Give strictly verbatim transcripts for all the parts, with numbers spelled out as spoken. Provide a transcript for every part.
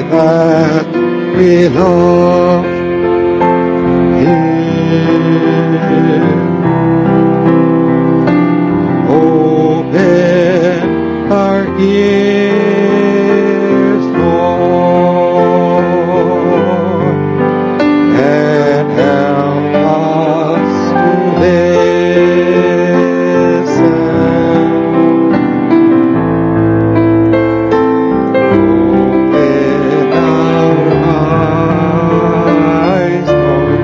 that we love Him. Open our ears, Lord, and help us to listen. Open our eyes, Lord.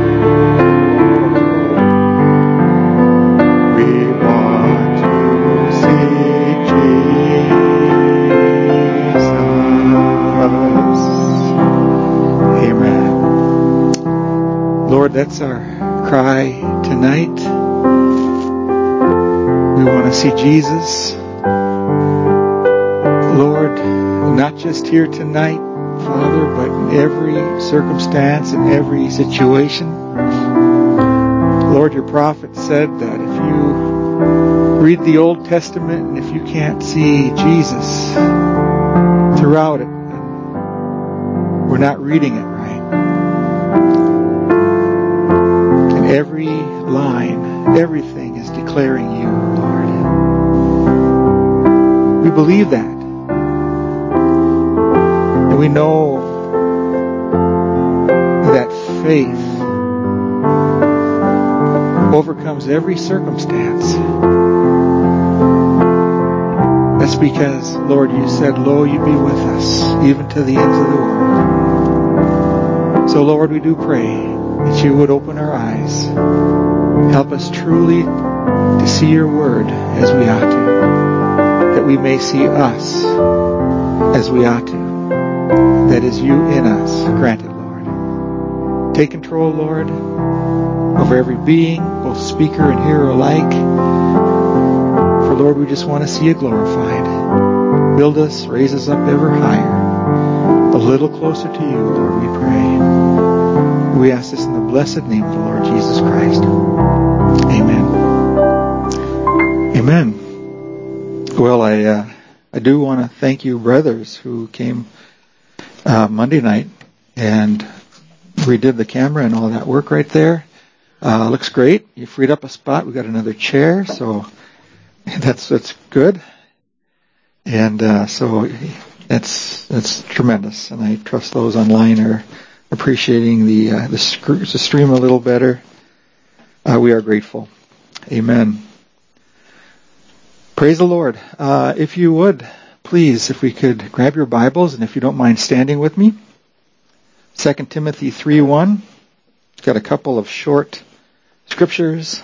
We want to see Jesus. Amen. Lord, that's our cry tonight. We want to see Jesus. Lord, not just here tonight, Father, but in every circumstance, in every situation. Lord, your prophet said that if you read the Old Testament and if you can't see Jesus throughout it, then we're not reading it right. And every line, everything is declaring you, Lord. We believe that. And we know that faith overcomes every circumstance. That's because, Lord, you said, lo, you be with us, even to the ends of the world. So, Lord, we do pray that you would open our eyes. Help us truly to see your word as we ought to. That we may see us as we ought to. That is you in us. Grant it, Lord. Take control, Lord, over every being, both speaker and hearer alike. For, Lord, we just want to see you glorified. Build us, raise us up ever higher. A little closer to you, Lord, we pray. We ask this in the blessed name of the Lord Jesus Christ. Amen. Amen. Well, I uh, I do want to thank you, brothers, who came uh, Monday night and redid the camera and all that work right there. Uh, looks great. You freed up a spot. We got another chair, so that's that's good. And uh, so that's that's tremendous. And I trust those online are appreciating the uh, the, sc- the stream a little better. Uh, we are grateful. Amen. Praise the Lord. Uh, if you would, please, if we could grab your Bibles, and if you don't mind standing with me. Second Timothy three one. Got a couple of short scriptures.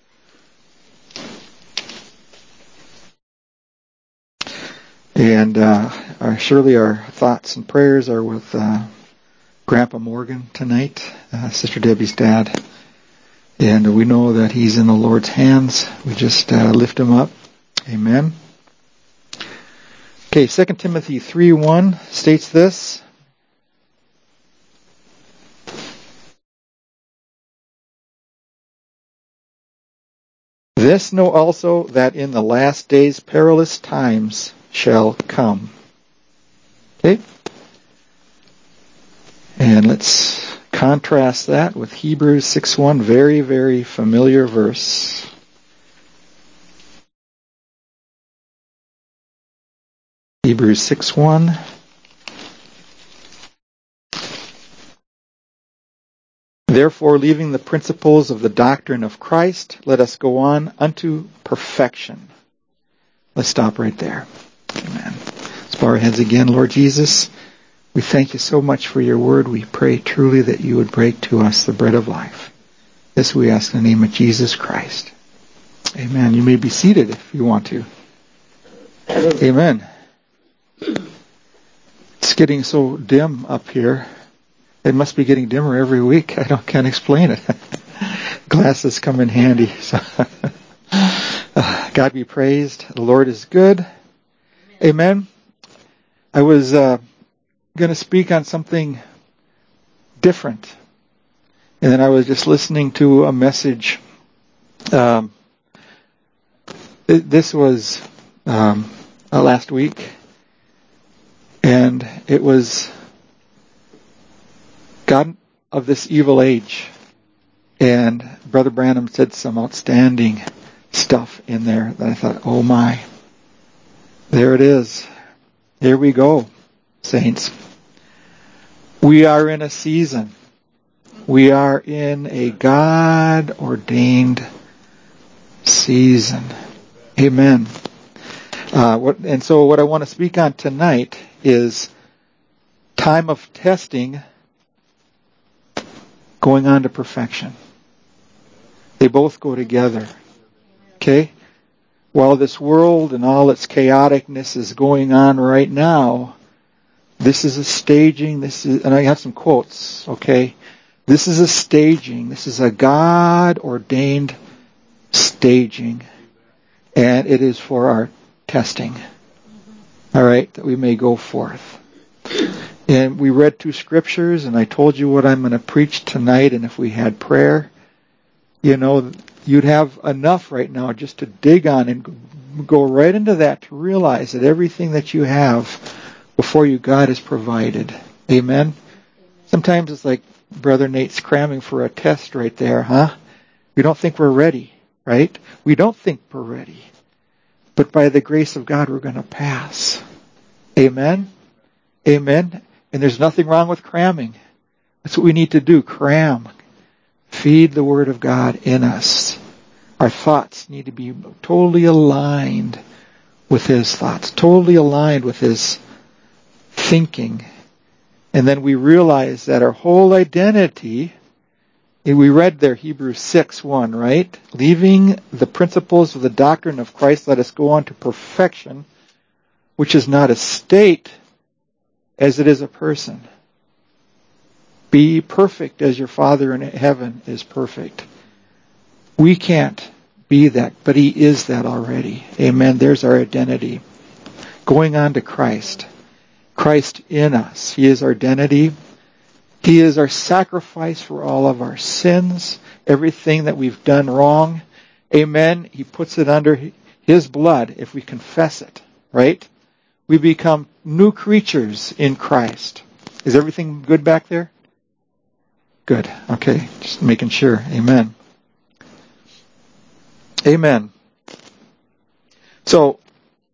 And uh, our, surely our thoughts and prayers are with uh, Grandpa Morgan tonight, uh, Sister Debbie's dad. And we know that he's in the Lord's hands. We just uh, lift him up. Amen. Okay, Second Timothy three one states this. This know also, that in the last days perilous times shall come. Okay? And let's contrast that with Hebrews six one, very, very familiar verse. Hebrews six one. Therefore, leaving the principles of the doctrine of Christ, let us go on unto perfection. Let's stop right there. Amen. Let's bow our heads again. Lord Jesus, we thank you so much for your word. We pray truly that you would break to us the bread of life. This we ask in the name of Jesus Christ. Amen. You may be seated if you want to. Amen. It's getting so dim up here. It must be getting dimmer every week. I don't can't explain it. Glasses come in handy. So uh, God be praised. The Lord is good. Amen. I was uh, going to speak on something different. And then I was just listening to a message. Um, it, this was um, uh, last week. And it was God of this evil age. And Brother Branham said some outstanding stuff in there that I thought, oh my. There it is. Here we go, saints. We are in a season. We are in a God-ordained season. Amen. Uh, what, and so what I want to speak on tonight is time of testing going on to perfection. They both go together. Okay? While this world and all its chaoticness is going on right now, this is a staging, this is, and I have some quotes, okay? This is a staging. This is a God-ordained staging. And it is for our testing. All right? That we may go forth. And we read two scriptures, and I told you what I'm going to preach tonight, and if we had prayer, you know, you'd have enough right now just to dig on and go right into that to realize that everything that you have before you, God has provided. Amen? Sometimes it's like Brother Nate's cramming for a test right there, huh? We don't think we're ready, right? We don't think we're ready. But by the grace of God, we're going to pass. Amen? Amen? And there's nothing wrong with cramming. That's what we need to do, cram. Feed the Word of God in us. Our thoughts need to be totally aligned with His thoughts, totally aligned with His thinking. And then we realize that our whole identity, we read there Hebrews six one, right? Leaving the principles of the doctrine of Christ, let us go on to perfection, which is not a state as it is a person. Be perfect as your Father in heaven is perfect. We can't be that, but He is that already. Amen. There's our identity. Going on to Christ. Christ in us. He is our identity. He is our sacrifice for all of our sins, everything that we've done wrong. Amen. He puts it under His blood if we confess it, right? We become new creatures in Christ. Is everything good back there? Good. Okay. Just making sure. Amen. Amen. So,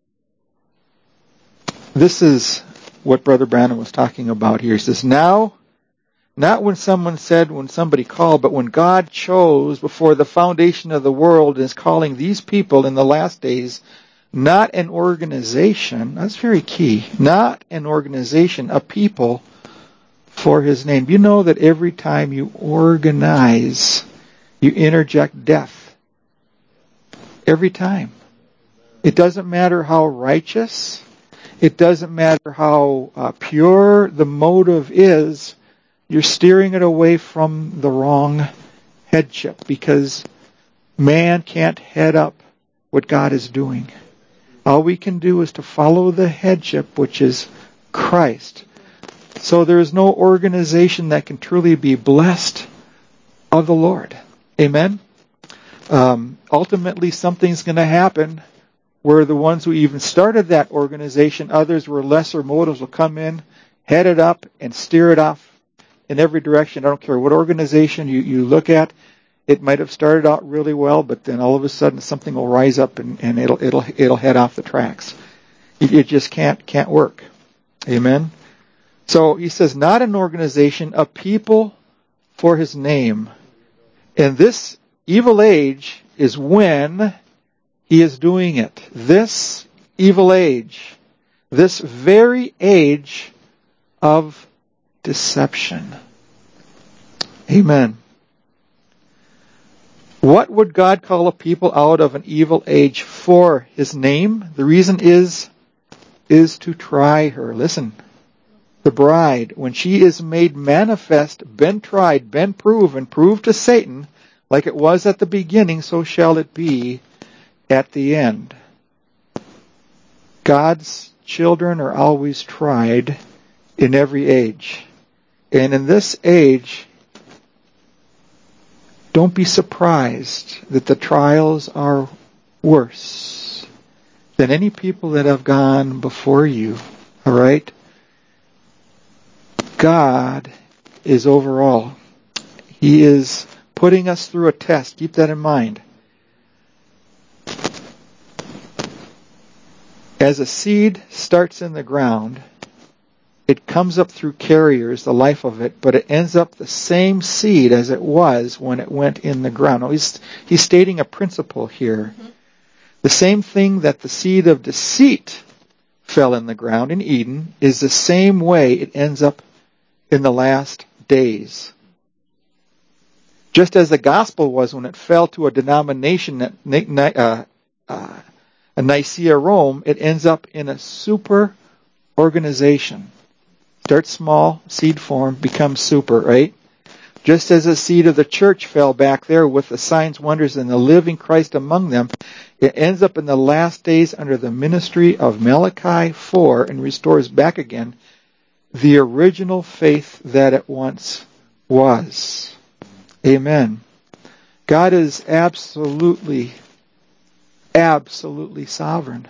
this is what Brother Branham was talking about here. He says, now, not when someone said, when somebody called, but when God chose before the foundation of the world and is calling these people in the last days, not an organization, that's very key, not an organization, a people for His name. You know that every time you organize, you interject death. Every time. It doesn't matter how righteous, it doesn't matter how uh, pure the motive is, you're steering it away from the wrong headship because man can't head up what God is doing. All we can do is to follow the headship, which is Christ. So there is no organization that can truly be blessed of the Lord. Amen? Um, ultimately, something's going to happen where the ones who even started that organization, others where lesser motives will come in, head it up, and steer it off in every direction. I don't care what organization you, you look at. It might have started out really well, but then all of a sudden something will rise up and, and it'll it'll it'll head off the tracks. It, it just can't can't work. Amen. So he says, not an organization, a people for His name. And this evil age is when He is doing it. This evil age, this very age of deception. Amen. What would God call a people out of an evil age for His name? The reason is, is to try her. Listen, the bride, when she is made manifest, been tried, been proven, proved to Satan, like it was at the beginning, so shall it be at the end. God's children are always tried in every age. And in this age, don't be surprised that the trials are worse than any people that have gone before you. All right? God is over all. He is putting us through a test. Keep that in mind. As a seed starts in the ground, it comes up through carriers, the life of it, but it ends up the same seed as it was when it went in the ground. Now, he's, he's stating a principle here. Mm-hmm. The same thing that the seed of deceit fell in the ground in Eden is the same way it ends up in the last days. Just as the gospel was when it fell to a denomination that uh, uh, a Nicaea Rome, it ends up in a super organization. Starts small, seed form, becomes super, right? Just as the seed of the church fell back there with the signs, wonders, and the living Christ among them, it ends up in the last days under the ministry of Malachi four and restores back again the original faith that it once was. Amen. God is absolutely, absolutely sovereign.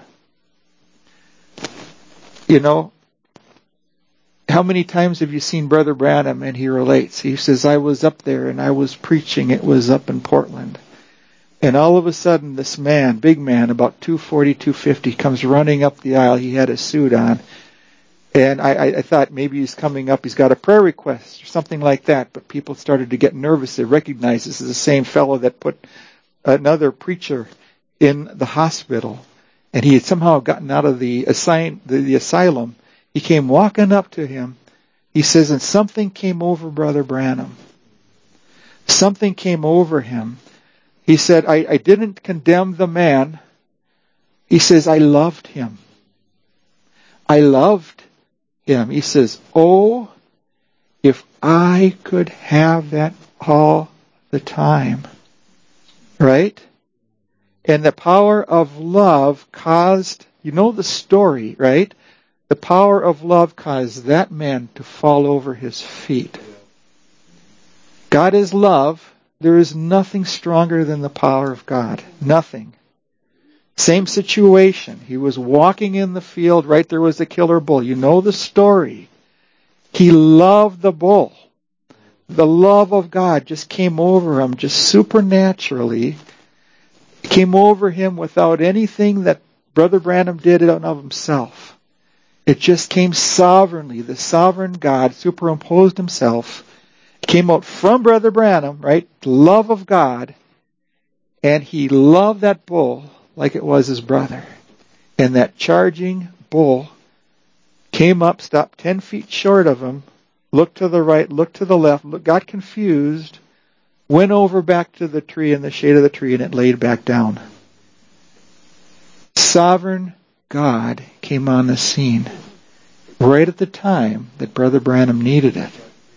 You know, how many times have you seen Brother Branham and he relates? He says, I was up there and I was preaching. It was up in Portland. And all of a sudden this man, big man, about two forty, two fifty, comes running up the aisle. He had a suit on. And I, I thought maybe he's coming up, he's got a prayer request or something like that. But people started to get nervous. They recognized this is the same fellow that put another preacher in the hospital. And he had somehow gotten out of the, assign, the, the asylum. He came walking up to him. He says, and something came over Brother Branham. Something came over him. He said, I, I didn't condemn the man. He says, I loved him. I loved him. He says, oh, if I could have that all the time. Right? And the power of love caused, you know the story, right? The power of love caused that man to fall over his feet. God is love. There is nothing stronger than the power of God. Nothing. Same situation. He was walking in the field. Right there was the killer bull. You know the story. He loved the bull. The love of God just came over him, just supernaturally. It came over him without anything that Brother Branham did of himself. It just came sovereignly. The sovereign God superimposed himself. It came out from Brother Branham, right? The love of God. And he loved that bull like it was his brother. And that charging bull came up, stopped ten feet short of him, looked to the right, looked to the left, got confused, went over back to the tree in the shade of the tree, and it laid back down. Sovereign God came on the scene right at the time that Brother Branham needed it.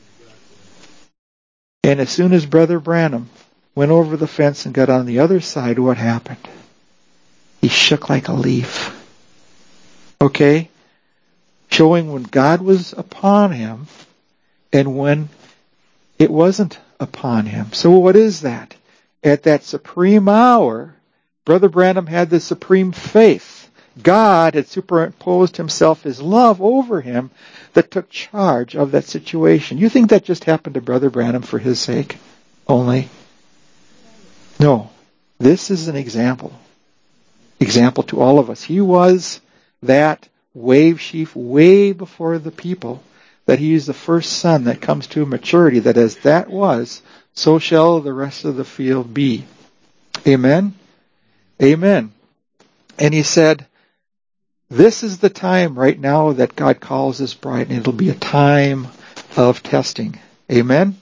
And as soon as Brother Branham went over the fence and got on the other side, what happened? He shook like a leaf. Okay? Showing when God was upon him and when it wasn't upon him. So what is that? At that supreme hour, Brother Branham had the supreme faith. God had superimposed himself, his love over him, that took charge of that situation. You think that just happened to Brother Branham for his sake only? No. This is an example. Example to all of us. He was that wave sheaf way before the people, that he is the first son that comes to maturity, that as that was, so shall the rest of the field be. Amen? Amen. And he said, this is the time right now that God calls his bride, and it'll be a time of testing. Amen?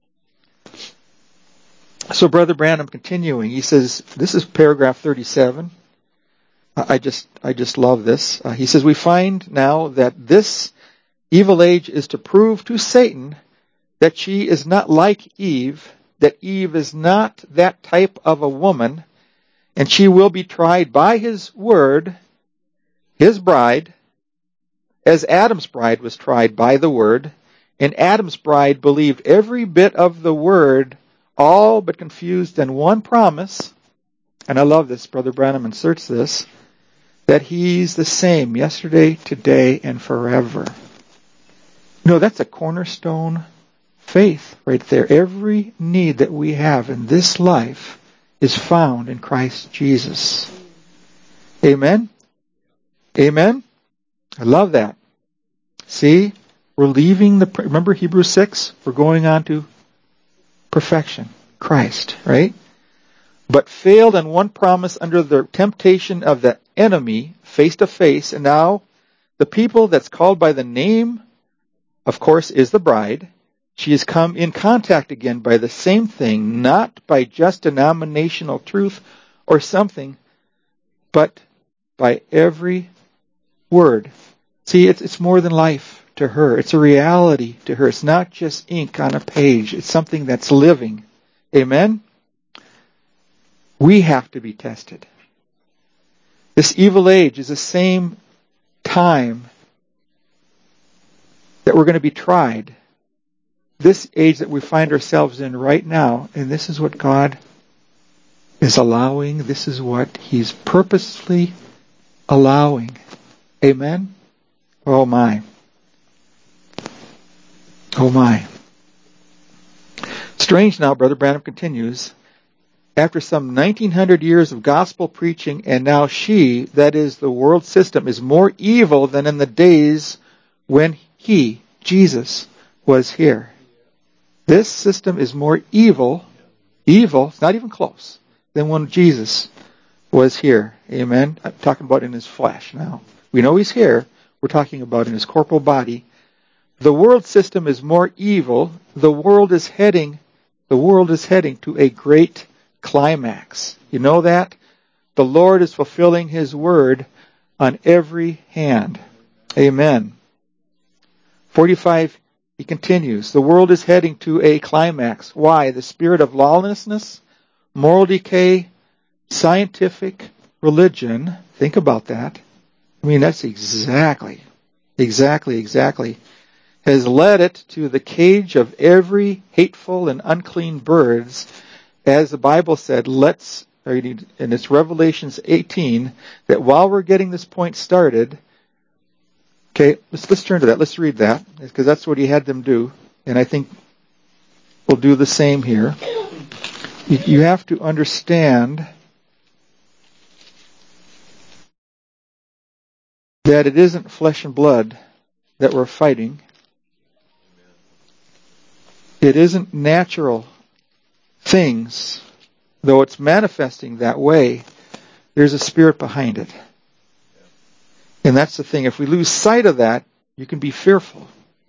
So Brother Branham continuing, he says, this is paragraph thirty-seven. I just, I just love this. Uh, he says, we find now that this evil age is to prove to Satan that she is not like Eve, that Eve is not that type of a woman, and she will be tried by his word, his bride, as Adam's bride was tried by the word, and Adam's bride believed every bit of the word, all but confused in one promise, and I love this, Brother Branham inserts this, that he's the same yesterday, today, and forever. You know, that's a cornerstone Faith, right there. Every need that we have in this life is found in Christ Jesus. Amen? Amen? I love that. See? We're leaving the... Remember Hebrews six? We're going on to perfection. Christ, right? But failed on one promise under the temptation of the enemy, face to face, and now the people that's called by the name, of course, is the bride. She has come in contact again by the same thing, not by just denominational truth or something, but by every word. See, it's, it's more than life to her. It's a reality to her. It's not just ink on a page. It's something that's living. Amen? We have to be tested. This evil age is the same time that we're going to be tried. This age that we find ourselves in right now, and this is what God is allowing. This is what He's purposely allowing. Amen? Oh my. Oh my. Strange now, Brother Branham continues, after some nineteen hundred years of gospel preaching, and now she, that is the world system, is more evil than in the days when He, Jesus, was here. This system is more evil, evil, it's not even close, than when Jesus was here. Amen? I'm talking about in His flesh now. We know He's here. We're talking about in His corporal body. The world system is more evil. The world is heading, the world is heading to a great climax. You know that? The Lord is fulfilling His word on every hand. Amen. forty-five, he continues. The world is heading to a climax. Why? The spirit of lawlessness, moral decay, scientific religion. Think about that. I mean, that's exactly, exactly, exactly. Has led it to the cage of every hateful and unclean birds. As the Bible said, let's, and it's Revelations eighteen, that while we're getting this point started, okay, let's, let's turn to that. Let's read that, because that's what He had them do. And I think we'll do the same here. You, you have to understand that it isn't flesh and blood that we're fighting. It isn't natural things, though it's manifesting that way. There's a spirit behind it. And that's the thing. If we lose sight of that, you can be fearful.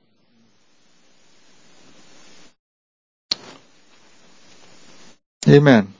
Amen.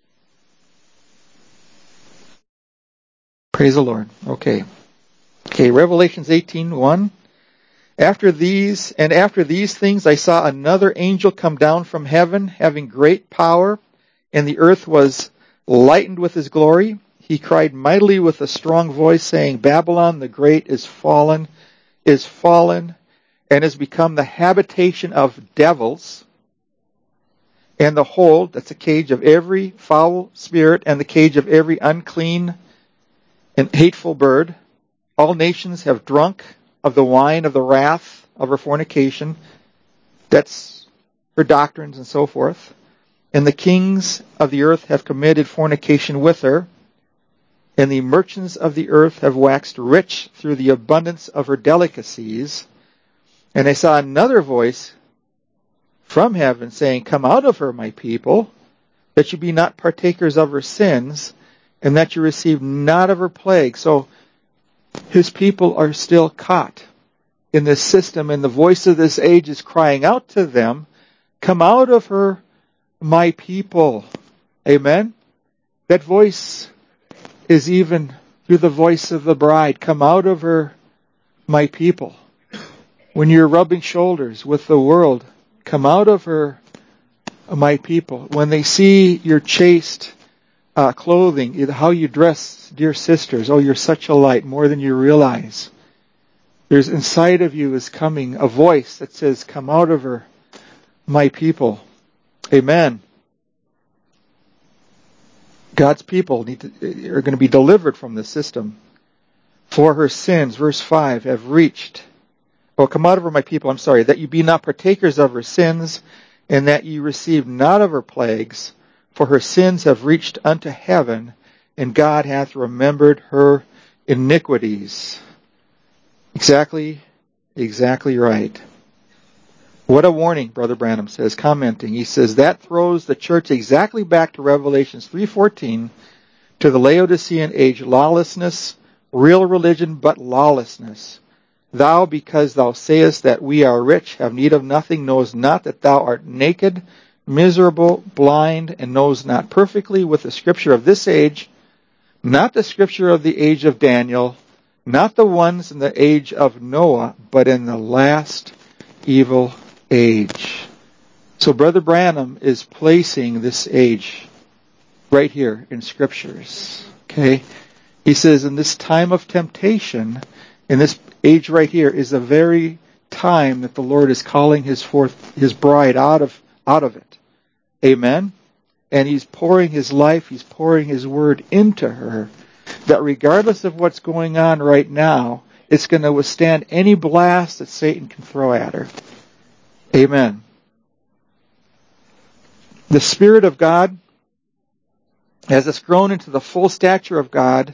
Praise the Lord. Okay. Okay, Revelations eighteen one. After these, and after these things I saw another angel come down from heaven, having great power, and the earth was lightened with his glory. He cried mightily with a strong voice, saying, Babylon the great is fallen, is fallen, and has become the habitation of devils, and the hold, that's the cage of every foul spirit, and the cage of every unclean and hateful bird. All nations have drunk of the wine of the wrath of her fornication. That's her doctrines and so forth. And the kings of the earth have committed fornication with her. And the merchants of the earth have waxed rich through the abundance of her delicacies. And I saw another voice from heaven saying, Come out of her, my people, that you be not partakers of her sins, and that you receive not of her plague. So His people are still caught in this system, and the voice of this age is crying out to them, Come out of her, my people. Amen? That voice is even through the voice of the bride. Come out of her, my people. When you're rubbing shoulders with the world, come out of her, my people. When they see your chaste uh, clothing, how you dress, dear sisters, oh, you're such a light, more than you realize. There's inside of you is coming a voice that says, Come out of her, my people. Amen. God's people need to, are going to be delivered from this system. For her sins, verse five, have reached Oh, come out of her, my people, I'm sorry, that you be not partakers of her sins, and that ye receive not of her plagues, for her sins have reached unto heaven, and God hath remembered her iniquities. Exactly, exactly right. What a warning, Brother Branham says, commenting. He says, that throws the church exactly back to Revelations three fourteen, to the Laodicean age, lawlessness, real religion, but lawlessness. Thou, because thou sayest that we are rich, have need of nothing, knowest not that thou art naked, miserable, blind, and knows not perfectly with the scripture of this age, not the scripture of the age of Daniel, not the ones in the age of Noah, but in the last evil age. So Brother Branham is placing this age right here in scriptures. Okay? He says in this time of temptation, in this age right here, is the very time that the Lord is calling his forth his bride out of out of it. Amen? And he's pouring his life, he's pouring his word into her, that regardless of what's going on right now, it's going to withstand any blast that Satan can throw at her. Amen. The Spirit of God, as it's grown into the full stature of God,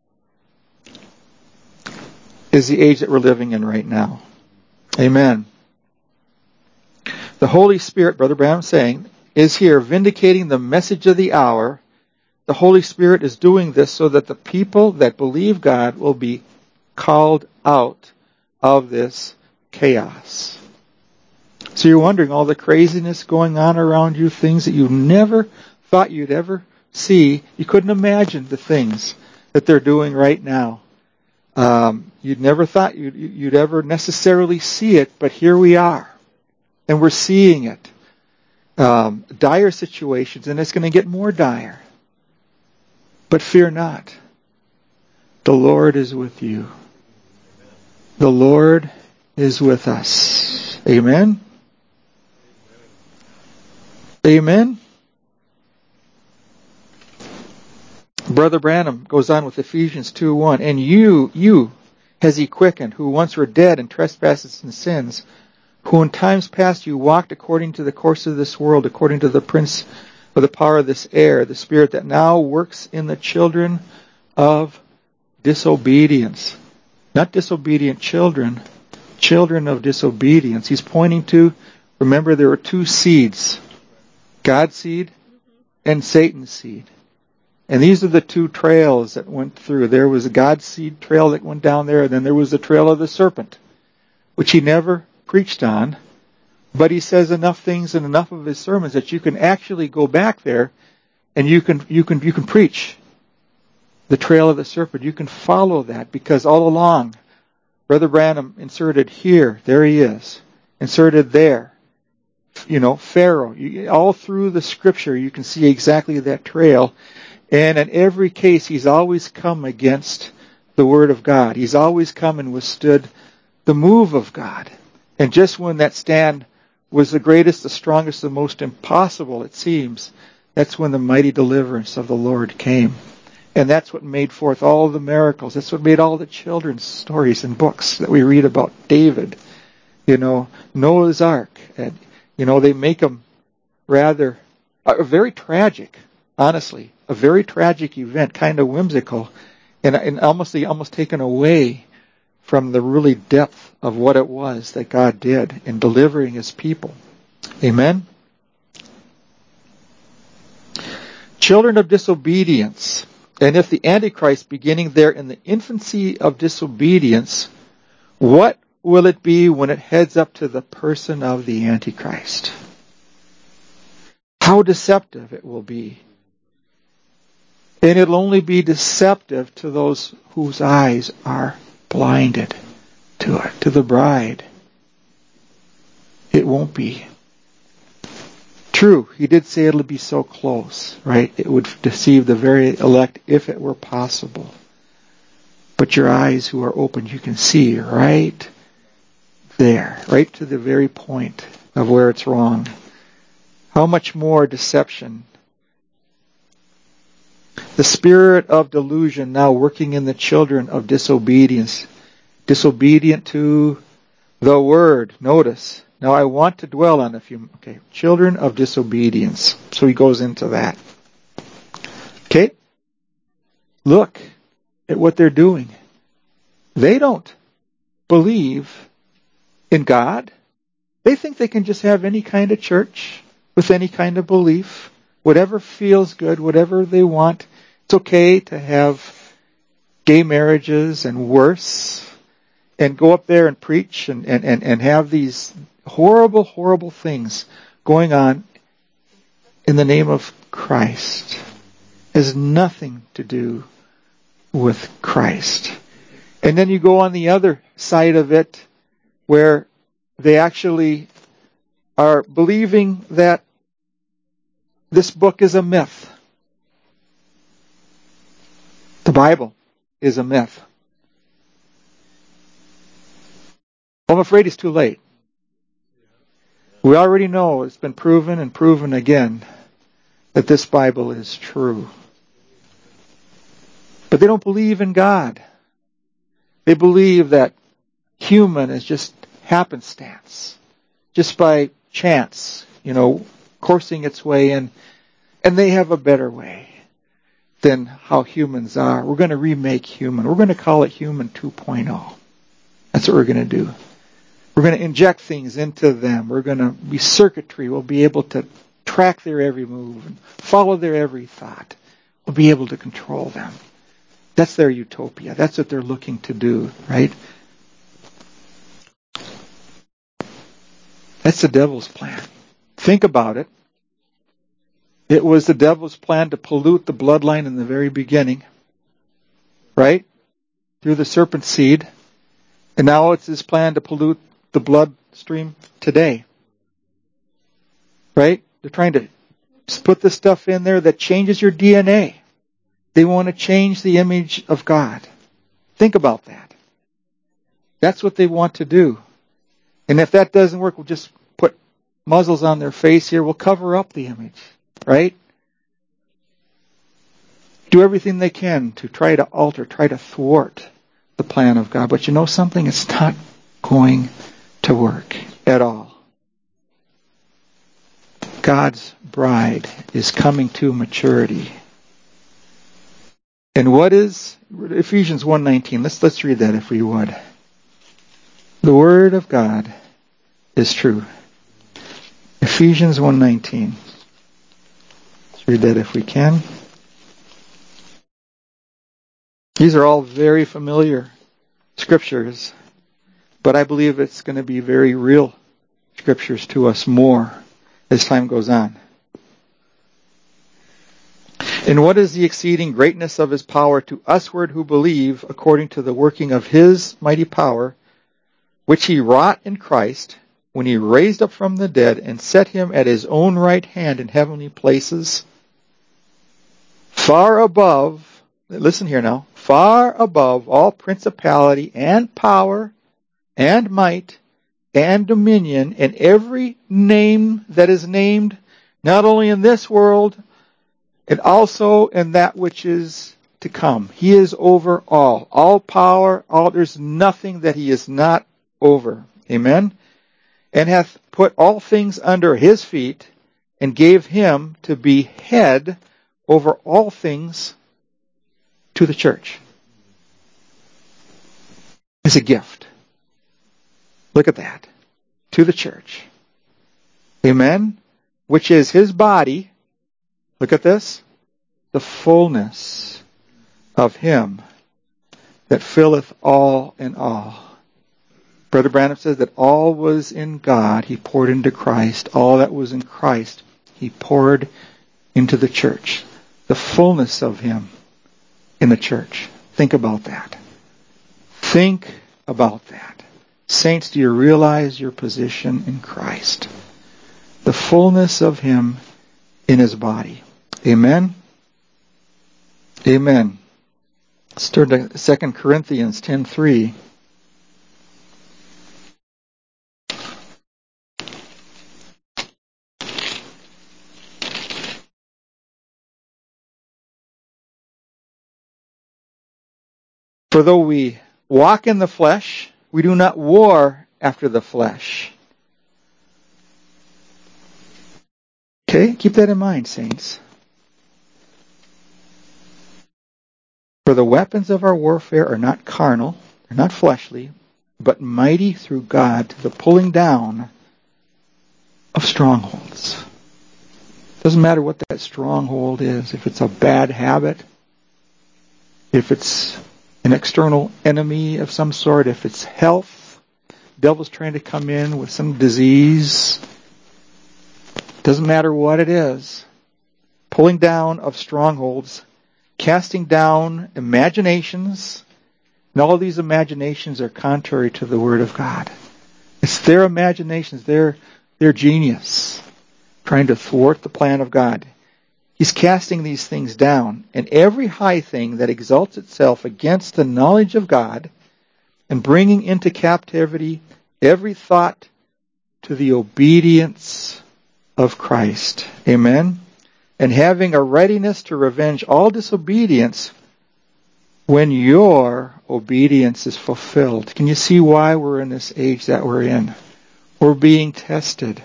is the age that we're living in right now. Amen. The Holy Spirit, Brother Branham is saying, is here vindicating the message of the hour. The Holy Spirit is doing this so that the people that believe God will be called out of this chaos. So you're wondering all the craziness going on around you, things that you never thought you'd ever see. You couldn't imagine the things that they're doing right now. Um, you'd never thought you'd, you'd ever necessarily see it, but here we are. And we're seeing it. Um, dire situations, and it's going to get more dire. But fear not. The Lord is with you. The Lord is with us. Amen? Amen? Brother Branham goes on with Ephesians two one. And you, you has he quickened, who once were dead in trespasses and sins, who in times past you walked according to the course of this world, according to the prince of the power of this air, the spirit that now works in the children of disobedience. Not disobedient children, children of disobedience. He's pointing to, remember there were two seeds, God's seed and Satan's seed. And these are the two trails that went through. There was a God's seed trail that went down there, and then there was the trail of the serpent, which he never preached on. But he says enough things in enough of his sermons that you can actually go back there and you can you can you can preach the trail of the serpent. You can follow that, because all along Brother Branham inserted here, there he is, inserted there. You know, Pharaoh. You, all through the scripture you can see exactly that trail. And in every case he's always come against the word of God. He's always come and withstood the move of God. And just when that stand was the greatest, the strongest, the most impossible, it seems, that's when the mighty deliverance of the Lord came. And that's what made forth all the miracles. That's what made all the children's stories and books that we read about David. You know, Noah's Ark. And, you know, they make them rather, uh, very tragic, honestly. A very tragic event, kind of whimsical, and, and almost, almost taken away from the really depth of what it was that God did in delivering his people. Amen? Children of disobedience. And if the Antichrist beginning there in the infancy of disobedience, what will it be when it heads up to the person of the Antichrist? How deceptive it will be. And it'll only be deceptive to those whose eyes are blinded to it, to the bride. It won't be. True, he did say it'll be so close, right? It would deceive the very elect if it were possible. But your eyes who are open, you can see right there, right to the very point of where it's wrong. How much more deception? The spirit of delusion now working in the children of disobedience, disobedient to The Word, notice. Now I want to dwell on a few, okay, children of disobedience. So he goes into that. Okay? Look at what they're doing. They don't believe in God. They think they can just have any kind of church with any kind of belief, whatever feels good, whatever they want. It's okay to have gay marriages and worse, and go up there and preach and, and, and, and have these horrible, horrible things going on in the name of Christ. It has nothing to do with Christ. And then you go on the other side of it, where they actually are believing that this book is a myth. The Bible is a myth. I'm afraid it's too late. We already know, it's been proven and proven again, that this Bible is true. But they don't believe in God. They believe that human is just happenstance, just by chance, you know, coursing its way in, and they have a better way than how humans are. We're going to remake human. We're going to call it human two point oh. That's what we're going to do. We're going to inject things into them. We're going to be circuitry. We'll be able to track their every move and follow their every thought. We'll be able to control them. That's their utopia. That's what they're looking to do, right? That's the devil's plan. Think about it. It was the devil's plan to pollute the bloodline in the very beginning, right? Through the serpent seed. And now it's his plan to pollute the bloodstream today. Right? They're trying to put this stuff in there that changes your D N A. They want to change the image of God. Think about that. That's what they want to do. And if that doesn't work, we'll just put muzzles on their face here. We'll cover up the image. Right? Do everything they can to try to alter, try to thwart the plan of God. But you know something? It's not going to work at all. God's bride is coming to maturity. And what is Ephesians one nineteen? Let's let's read that if we would. The Word of God is true. Ephesians one nineteen. Let's read that if we can. These are all very familiar scriptures, but I believe it's going to be very real scriptures to us more as time goes on. And what is the exceeding greatness of his power to usward who believe, according to the working of his mighty power, which he wrought in Christ, when he raised up from the dead and set him at his own right hand in heavenly places, far above, listen here now, far above all principality and power and might and dominion and every name that is named, not only in this world, and also in that which is to come. He is over all. All power, all, there's nothing that he is not over. Amen? And hath put all things under his feet, and gave him to be head over all things to the church. It's a gift. Look at that. To the church. Amen? Which is his body. Look at this. The fullness of him that filleth all in all. Brother Branham says that all was in God, he poured into Christ. All that was in Christ, he poured into the church. The fullness of him in the church. Think about that. Think about that. Saints, do you realize your position in Christ? The fullness of him in his body. Amen? Amen. Let's turn to Second Corinthians ten three. For though we walk in the flesh, we do not war after the flesh. Okay, keep that in mind, saints. For the weapons of our warfare are not carnal, they're not fleshly, but mighty through God to the pulling down of strongholds. Doesn't matter what that stronghold is. If it's a bad habit, if it's an external enemy of some sort, if it's health, devil's trying to come in with some disease. Doesn't matter what it is. Pulling down of strongholds, casting down imaginations, and all of these imaginations are contrary to the Word of God. It's their imaginations, their, their genius, trying to thwart the plan of God. He's casting these things down, and every high thing that exalts itself against the knowledge of God, and bringing into captivity every thought to the obedience of Christ. Amen? And having a readiness to revenge all disobedience when your obedience is fulfilled. Can you see why we're in this age that we're in? We're being tested.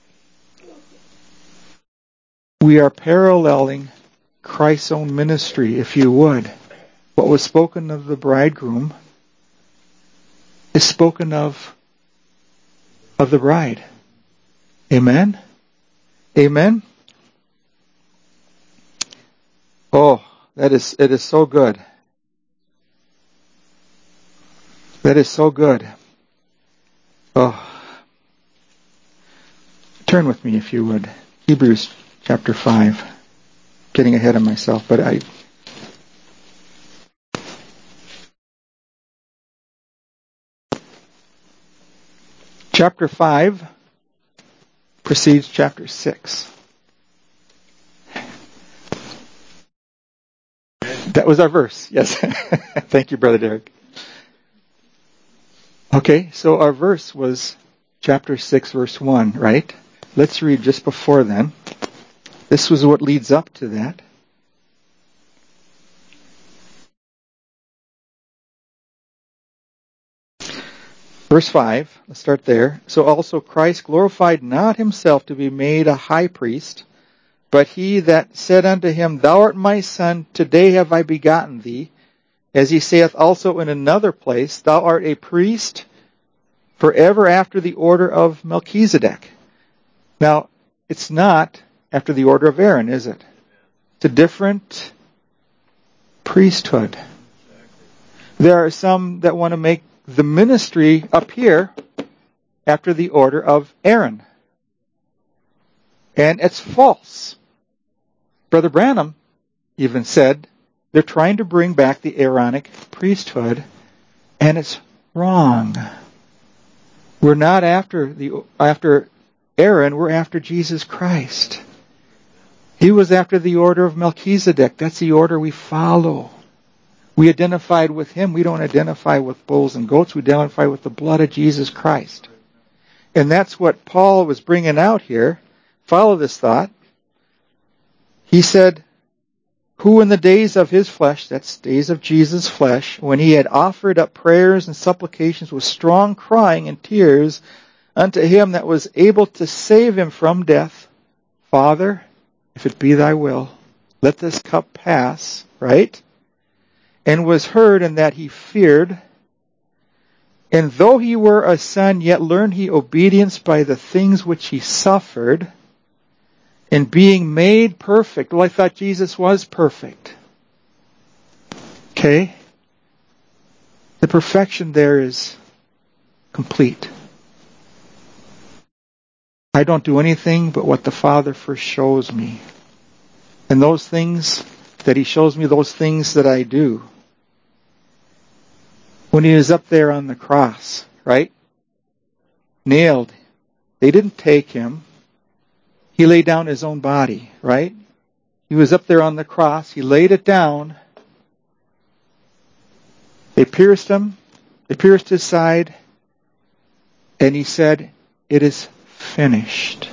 We are paralleling Christ's own ministry, if you would. What was spoken of the bridegroom is spoken of of the bride. Amen? Amen? Oh, that is, it is so good. That is so good. Oh. Turn with me, if you would. Hebrews chapter five. Getting ahead of myself, but I... Chapter five precedes chapter six. That was our verse. Yes. Thank you, Brother Derek. Okay, so our verse was chapter six, verse one, right? Let's read just before then. This was what leads up to that. Verse five, let's start there. So also Christ glorified not himself to be made a high priest, but he that said unto him, Thou art my son, today have I begotten thee. As he saith also in another place, Thou art a priest forever after the order of Melchizedek. Now, it's not after the order of Aaron, is it? It's a different priesthood. There are some that want to make the ministry up here after the order of Aaron. And it's false. Brother Branham even said they're trying to bring back the Aaronic priesthood, and it's wrong. We're not after the after Aaron, we're after Jesus Christ. He was after the order of Melchizedek. That's the order we follow. We identified with him. We don't identify with bulls and goats. We identify with the blood of Jesus Christ. And that's what Paul was bringing out here. Follow this thought. He said, who in the days of his flesh, that's days of Jesus' flesh, when he had offered up prayers and supplications with strong crying and tears unto him that was able to save him from death, Father, if it be thy will, let this cup pass, right? And was heard in that he feared. And though he were a son, yet learned he obedience by the things which he suffered, and being made perfect. Well, I thought Jesus was perfect. Okay? The perfection there is complete. I don't do anything but what the Father first shows me. And those things that he shows me, those things that I do. When he was up there on the cross, right? Nailed. They didn't take him. He laid down his own body, right? He was up there on the cross. He laid it down. They pierced him. They pierced his side. And he said, it is finished.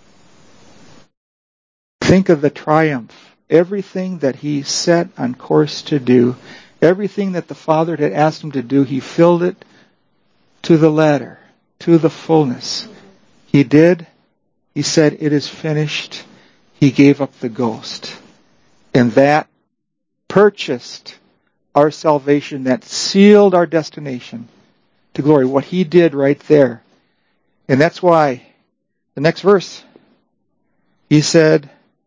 Think of the triumph. Everything that he set on course to do, everything that the Father had asked him to do, he filled it to the letter. to the fullness. He did. He said, it is finished. He gave up the ghost. And that purchased our salvation, that sealed our destination to glory. What He did right there. And that's why the next verse, He said,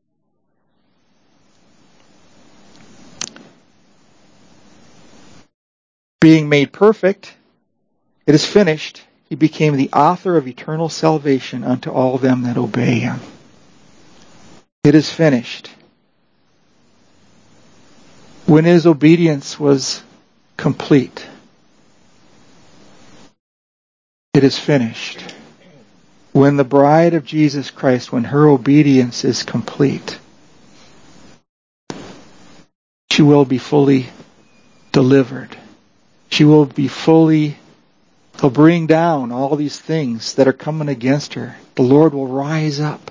being made perfect, it is finished. He became the author of eternal salvation unto all them that obey Him. It is finished. When His obedience was complete, it is finished. When the bride of Jesus Christ, when her obedience is complete, she will be fully delivered. She will be fully, He'll bring down all these things that are coming against her. The Lord will rise up.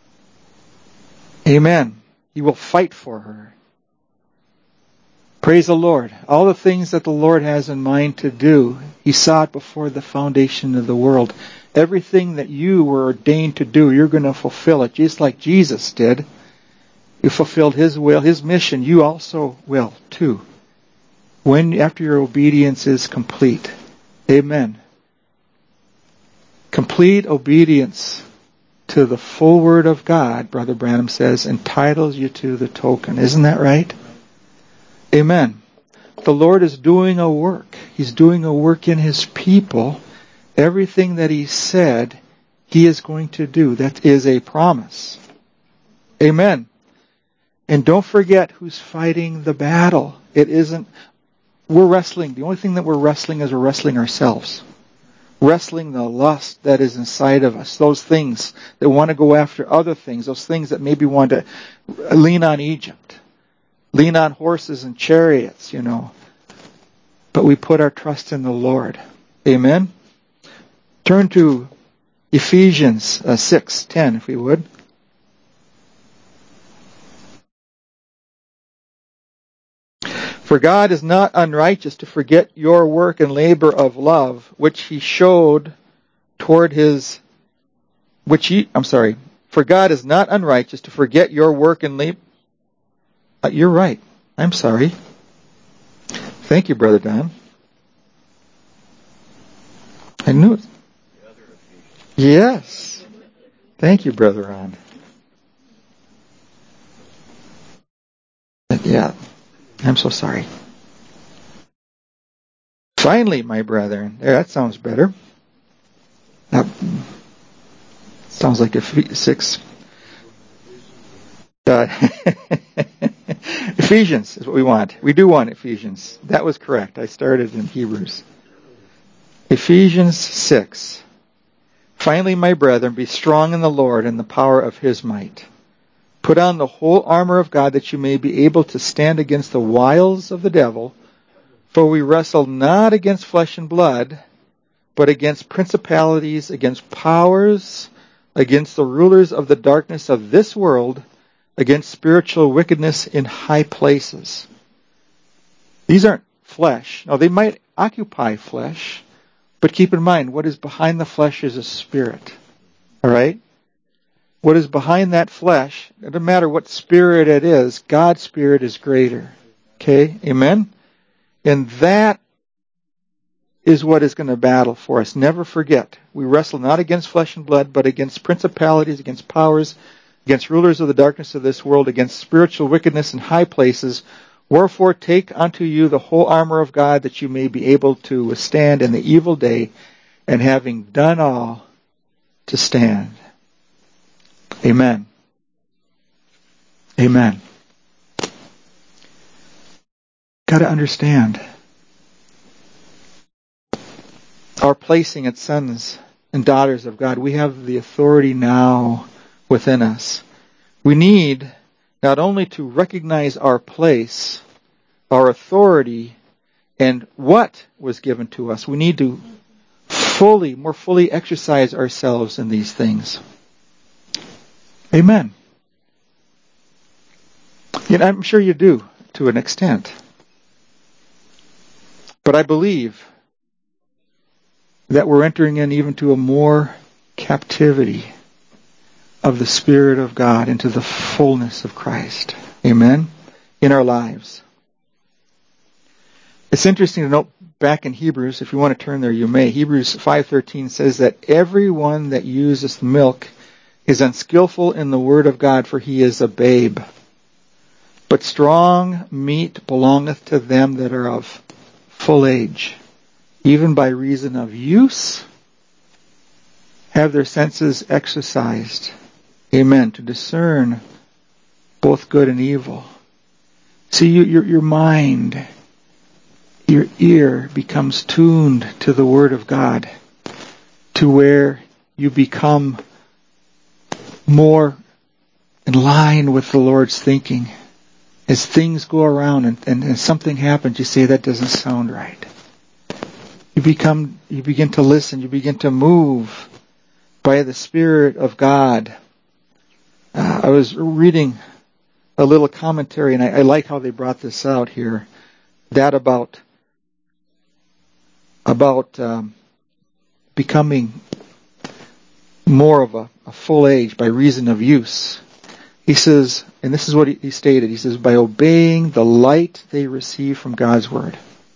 Amen. He will fight for her. Praise the Lord. All the things that the Lord has in mind to do, He saw it before the foundation of the world. Everything that you were ordained to do, you're going to fulfill it, just like Jesus did. You fulfilled His will, His mission. You also will, too. When, after your obedience is complete. Amen. Complete obedience to the full Word of God, Brother Branham says, entitles you to the token. Isn't that right? Amen. The Lord is doing a work. He's doing a work in His people. Everything that He said, He is going to do. That is a promise. Amen. And don't forget who's fighting the battle. It isn't, we're wrestling. The only thing that we're wrestling is we're wrestling ourselves. Wrestling the lust that is inside of us. Those things that want to go after other things. Those things that maybe want to lean on Egypt. Lean on horses and chariots, you know. But we put our trust in the Lord. Amen. Turn to Ephesians uh, six ten, if we would. For God is not unrighteous to forget your work and labor of love, which He showed toward His, which He, I'm sorry, for God is not unrighteous to forget your work and labor. Uh, you're right. I'm sorry. Thank you, Brother Don. I knew it. Yes. Thank you, Brother Ron. Yeah. I'm so sorry. Finally, my brethren. There, that sounds better. That sounds like a six. Uh, Ephesians is what we want. We do want Ephesians. That was correct. I started in Hebrews. Ephesians six. Finally, my brethren, be strong in the Lord and the power of His might. Put on the whole armor of God that you may be able to stand against the wiles of the devil. For we wrestle not against flesh and blood, but against principalities, against powers, against the rulers of the darkness of this world, against spiritual wickedness in high places. These aren't flesh. Now, they might occupy flesh, but keep in mind, what is behind the flesh is a spirit. All right? What is behind that flesh, it doesn't matter what spirit it is, God's spirit is greater. Okay? Amen? And that is what is going to battle for us. Never forget, we wrestle not against flesh and blood, but against principalities, against powers, against rulers of the darkness of this world, against spiritual wickedness in high places. Wherefore take unto you the whole armor of God, that you may be able to withstand in the evil day, and having done all, to stand. Amen. Amen. Got to understand. Our placing as sons and daughters of God, we have the authority now within us. We need not only to recognize our place, our authority, and what was given to us, we need to fully, more fully exercise ourselves in these things. Amen. And I'm sure you do, to an extent. But I believe that we're entering in even to a more captivity of the Spirit of God into the fullness of Christ. Amen? In our lives. It's interesting to note back in Hebrews, if you want to turn there, you may. Hebrews five thirteen says that everyone that uses milk is unskillful in the word of God, for he is a babe. But strong meat belongeth to them that are of full age, even by reason of use, have their senses exercised. Amen. To discern both good and evil. See, you, your, your mind, your ear becomes tuned to the Word of God, to where you become more in line with the Lord's thinking. As things go around and, and, and something happens, you say, that doesn't sound right. You become, you begin to listen, you begin to move by the Spirit of God. Uh, I was reading a little commentary, and I, I like how they brought this out here. That about about um, becoming more of a, a full age by reason of use. He says, and this is what he, he stated, he says, by obeying the light they receive from God's Word.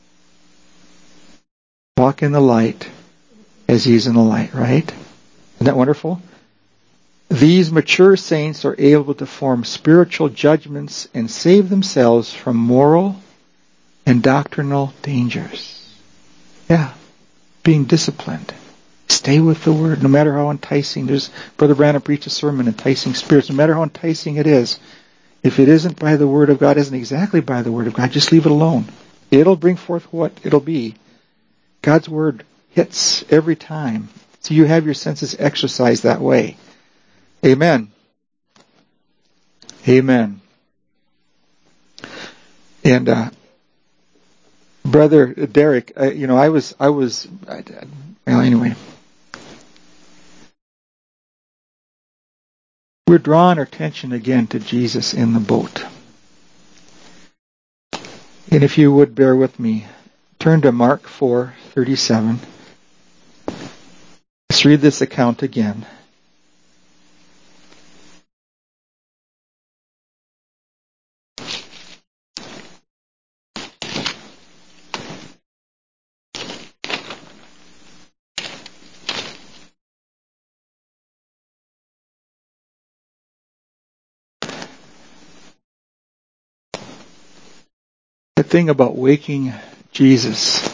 Walk in the light as He's in the light, right? Isn't that wonderful? These mature saints are able to form spiritual judgments and save themselves from moral and doctrinal dangers. Yeah, being disciplined. Stay with the Word, no matter how enticing. There's Brother Branham preached a sermon, Enticing Spirits. No matter how enticing it is, if it isn't by the Word of God, isn't exactly by the Word of God, just leave it alone. It'll bring forth what it'll be. God's Word hits every time. So you have your senses exercised that way. Amen. Amen. And uh, Brother Derek, uh, you know, I was, I was, I, well, anyway. We're drawing our attention again to Jesus in the boat. And if you would bear with me, turn to Mark four thirty-seven. Let's read this account again. The thing about waking Jesus,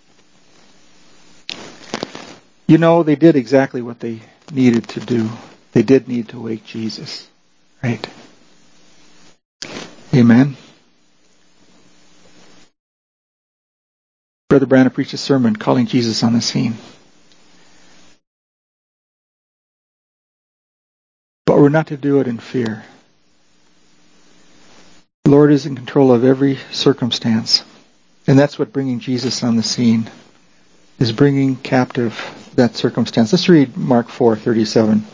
you know, they did exactly what they needed to do. They did need to wake Jesus, right? Amen. Brother Branham preached a sermon calling Jesus on the scene. But we're not to do it in fear. The Lord is in control of every circumstance. And that's what bringing Jesus on the scene is, bringing captive that circumstance. Let's read Mark four thirty-seven.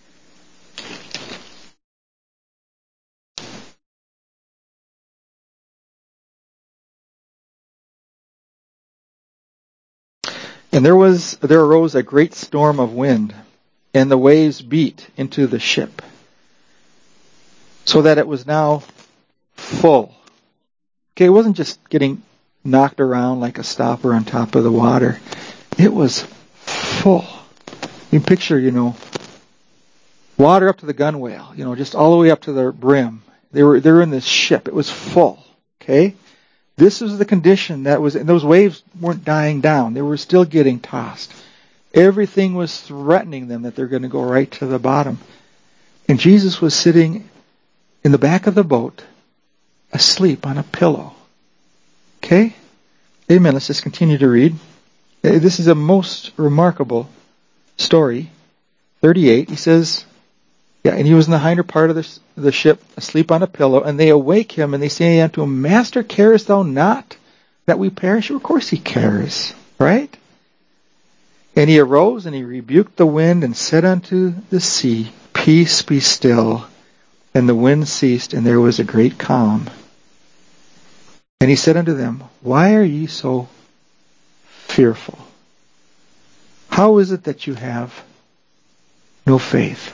And there was there arose a great storm of wind, and the waves beat into the ship, so that it was now full. Okay, it wasn't just getting knocked around like a stopper on top of the water. It was full. You can picture, you know, water up to the gunwale, you know, just all the way up to the brim. They were they were in this ship. It was full. Okay? This was the condition that was, and those waves weren't dying down. They were still getting tossed. Everything was threatening them that they're going to go right to the bottom. And Jesus was sitting in the back of the boat, asleep on a pillow. Okay? Amen. Let's just continue to read. This is a most remarkable story. thirty-eight, he says, yeah, and he was in the hinder part of the, the ship, asleep on a pillow, and they awake him, and they say unto him, Master, carest thou not that we perish? Of course he cares, right? And he arose, and he rebuked the wind, and said unto the sea, Peace, be still. And the wind ceased, and there was a great calm. And he said unto them, Why are ye so fearful? How is it that you have no faith?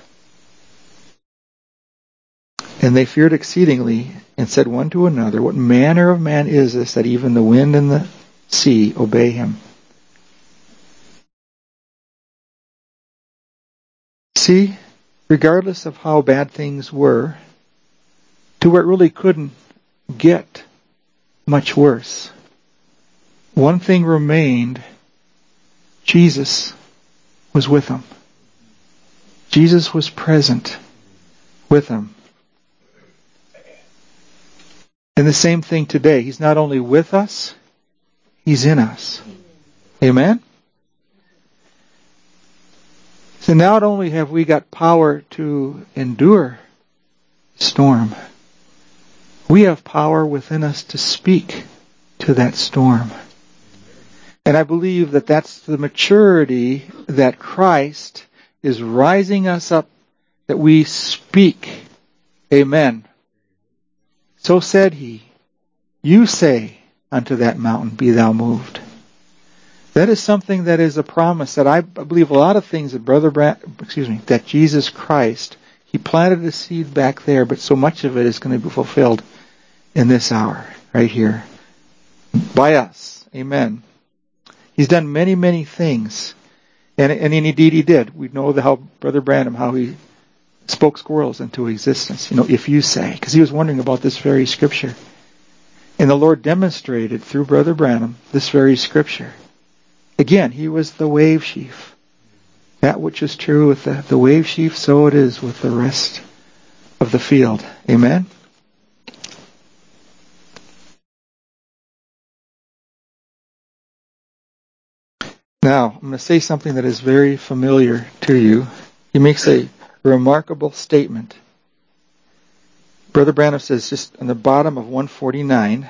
And they feared exceedingly, and said one to another, What manner of man is this, that even the wind and the sea obey him? See, regardless of how bad things were, to where it really couldn't get much worse, one thing remained: Jesus was with them. Jesus was present with them. And the same thing today. He's not only with us, He's in us. Amen? So not only have we got power to endure storm, we have power within us to speak to that storm. And I believe that that's the maturity that Christ is rising us up, that we speak. Amen. So said He, You say unto that mountain, Be thou moved. That is something that is a promise that I believe a lot of things that Brother Brad, excuse me, that Jesus Christ, He planted a seed back there, but so much of it is going to be fulfilled in this hour, right here, by us. Amen. He's done many, many things. And, and indeed He did. We know the, how Brother Branham, how he spoke squirrels into existence. You know, if you say. Because he was wondering about this very scripture. And the Lord demonstrated through Brother Branham this very scripture. Again, he was the wave sheaf. That which is true with the, the wave sheaf, so it is with the rest of the field. Amen? Now, I'm going to say something that is very familiar to you. He makes a remarkable statement. Brother Branham says, just on the bottom of one forty-nine,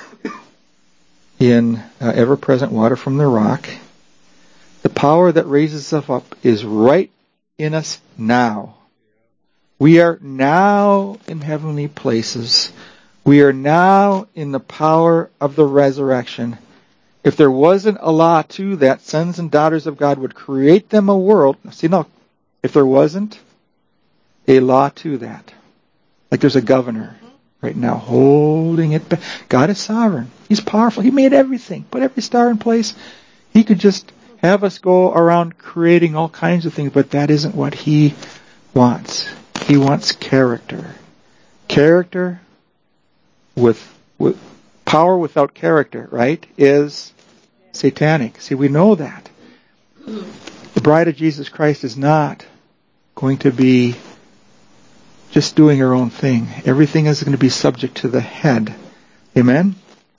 in uh, ever-present water from the rock, the power that raises us up is right in us now. We are now in heavenly places. We are now in the power of the resurrection. If there wasn't a law to that, sons and daughters of God would create them a world. See, now, if there wasn't a law to that, like there's a governor right now holding it back. God is sovereign. He's powerful. He made everything, put every star in place. He could just have us go around creating all kinds of things, but that isn't what He wants. He wants character. Character with, with power without character, right, is satanic. See, we know that. The bride of Jesus Christ is not going to be just doing her own thing. Everything is going to be subject to the head. Amen?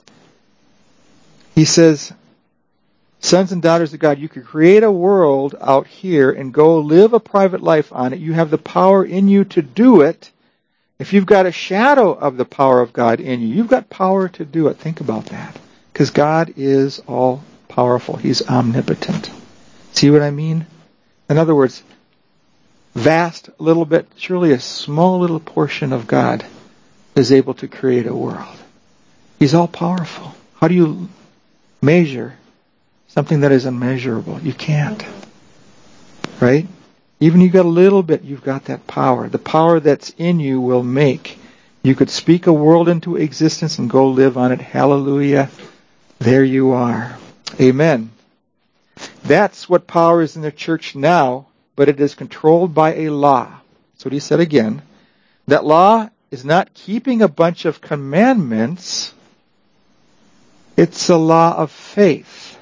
He says, sons and daughters of God, you could create a world out here and go live a private life on it. You have the power in you to do it. If you've got a shadow of the power of God in you, you've got power to do it. Think about that. Because God is all powerful. He's omnipotent. See what I mean? In other words, vast little bit, surely a small little portion of God is able to create a world. He's all powerful. How do you measure something that is unmeasurable? You can't. Right? Even you got a little bit, you've got that power. The power that's in you will make. You could speak a world into existence and go live on it. Hallelujah. There you are. Amen. That's what power is in the church now, but it is controlled by a law. That's what he said again. That law is not keeping a bunch of commandments. It's a law of faith.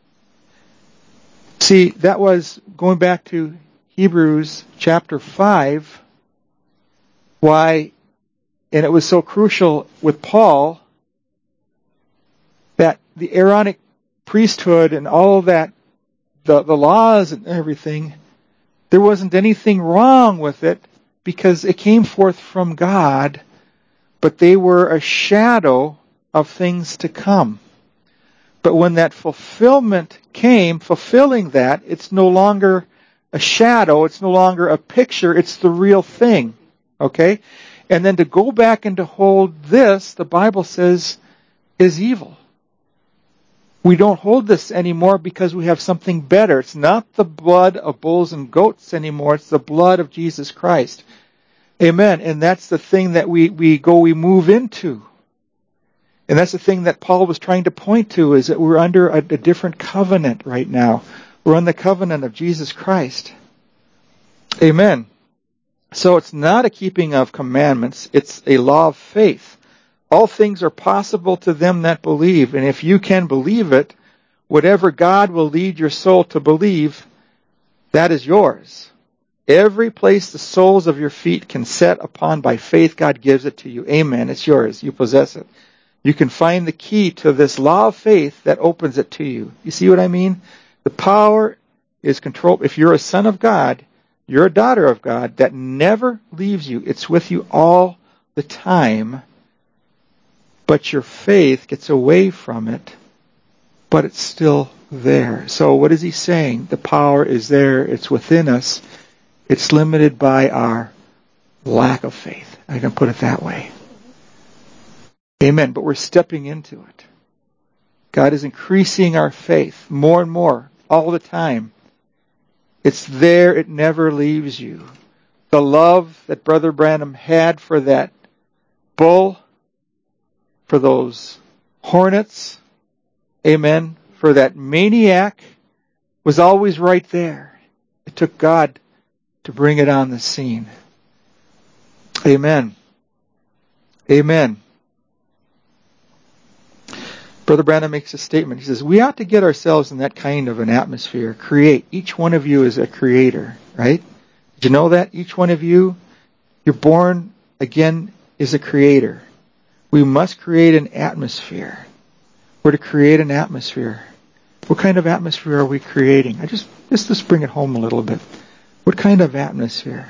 See, that was going back to Hebrews chapter five, why, and it was so crucial with Paul, that the Aaronic priesthood and all that, the, the laws and everything, there wasn't anything wrong with it because it came forth from God, but they were a shadow of things to come. But when that fulfillment came, fulfilling that, it's no longer a shadow, it's no longer a picture, it's the real thing. Okay? And then to go back and to hold this, the Bible says, is evil. We don't hold this anymore because we have something better. It's not the blood of bulls and goats anymore. It's the blood of Jesus Christ. Amen. And that's the thing that we, we go, we move into. And that's the thing that Paul was trying to point to, is that we're under a, a different covenant right now. We're on the covenant of Jesus Christ. Amen. So it's not a keeping of commandments. It's a law of faith. All things are possible to them that believe. And if you can believe it, whatever God will lead your soul to believe, that is yours. Every place the soles of your feet can set upon by faith, God gives it to you. Amen. It's yours. You possess it. You can find the key to this law of faith that opens it to you. You see what I mean? The power is controlled. If you're a son of God, you're a daughter of God that never leaves you. It's with you all the time. But your faith gets away from it, but it's still there. So what is he saying? The power is there. It's within us. It's limited by our lack of faith. I can put it that way. Amen. But we're stepping into it. God is increasing our faith more and more all the time. It's there. It never leaves you. The love that Brother Branham had for that bull, for those hornets, amen, for that maniac, was always right there. It took God to bring it on the scene. Amen. Amen. Brother Branham makes a statement. He says, we ought to get ourselves in that kind of an atmosphere. Create. Each one of you is a creator, right? Did you know that? Each one of you, you're born again, is a creator. We must create an atmosphere. We're to create an atmosphere. What kind of atmosphere are we creating? I just, just, just bring it home a little bit. What kind of atmosphere?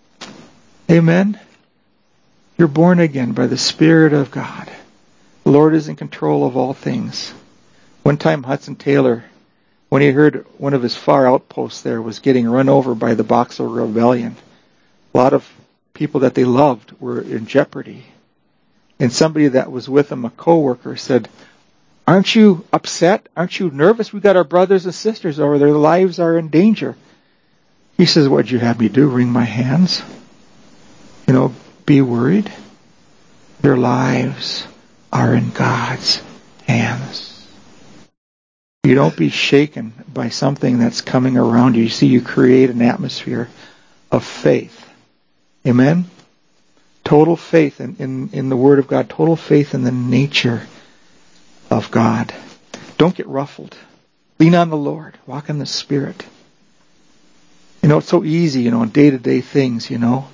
Amen? You're born again by the Spirit of God. The Lord is in control of all things. One time Hudson Taylor, when he heard one of his far outposts there was getting run over by the Boxer Rebellion, a lot of people that they loved were in jeopardy. And somebody that was with him, a co-worker, said, aren't you upset? Aren't you nervous? We got our brothers and sisters over there. Their lives are in danger. He says, what'd you have me do? Wring my hands? You know, be worried? Their lives are in God's hands. You don't be shaken by something that's coming around you. You see, you create an atmosphere of faith. Amen? Total faith in, in, in the Word of God. Total faith in the nature of God. Don't get ruffled. Lean on the Lord. Walk in the Spirit. You know, it's so easy, you know, in day-to-day things, you know.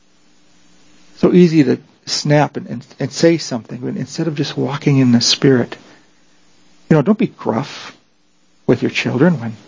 So easy to snap and, and, and say something, but instead of just walking in the Spirit, you know, don't be gruff with your children when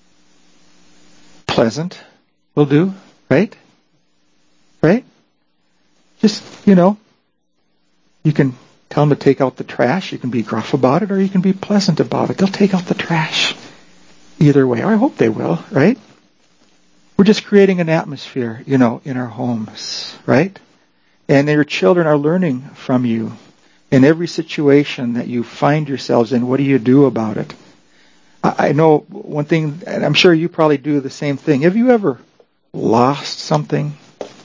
pleasant will do, right? Right? Just, you know, you can tell them to take out the trash. You can be gruff about it, or you can be pleasant about it. They'll take out the trash either way. Or I hope they will, right? We're just creating an atmosphere, you know, in our homes, right? And your children are learning from you. In every situation that you find yourselves in, what do you do about it? I know one thing, and I'm sure you probably do the same thing. Have you ever lost something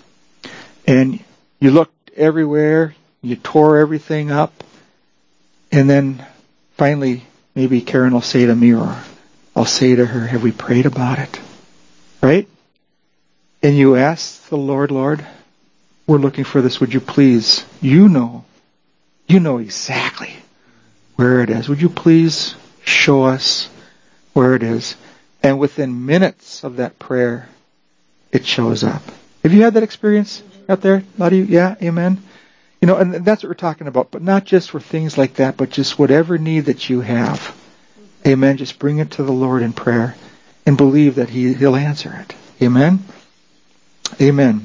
and you looked everywhere, you tore everything up, and then finally maybe Karen will say to me, or I'll say to her, have we prayed about it? Right? And you ask the Lord, Lord, we're looking for this. Would you please, you know, you know exactly where it is. Would you please show us where it is? And within minutes of that prayer, it shows up. Have you had that experience out there? A lot of you? Yeah, amen. You know, and that's what we're talking about. But not just for things like that, but just whatever need that you have. Amen. Just bring it to the Lord in prayer and believe that he, He'll answer it. Amen. Amen.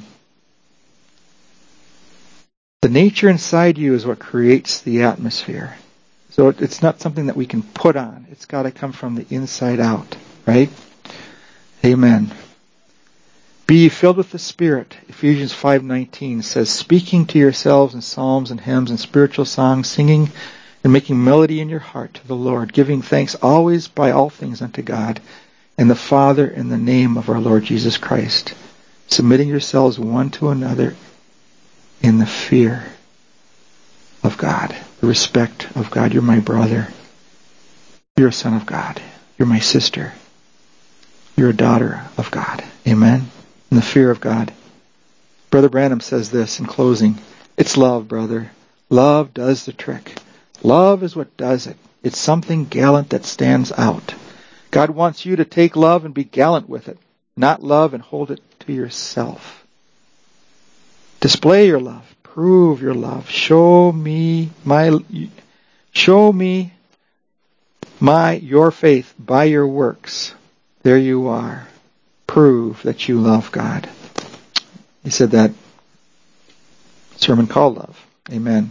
The nature inside you is what creates the atmosphere. So it's not something that we can put on. It's got to come from the inside out, right? Amen. Be ye filled with the Spirit. Ephesians five nineteen says, speaking to yourselves in psalms and hymns and spiritual songs, singing and making melody in your heart to the Lord, giving thanks always by all things unto God and the Father in the name of our Lord Jesus Christ, submitting yourselves one to another in the fear of God, the respect of God. You're my brother. You're a son of God. You're my sister. You're a daughter of God. Amen? In the fear of God. Brother Branham says this in closing. It's love, brother. Love does the trick. Love is what does it. It's something gallant that stands out. God wants you to take love and be gallant with it, not love and hold it to yourself. Display your love. Prove your love. Show me my, show me my, your faith by your works. There you are. Prove that you love God. He said that sermon called Love. Amen.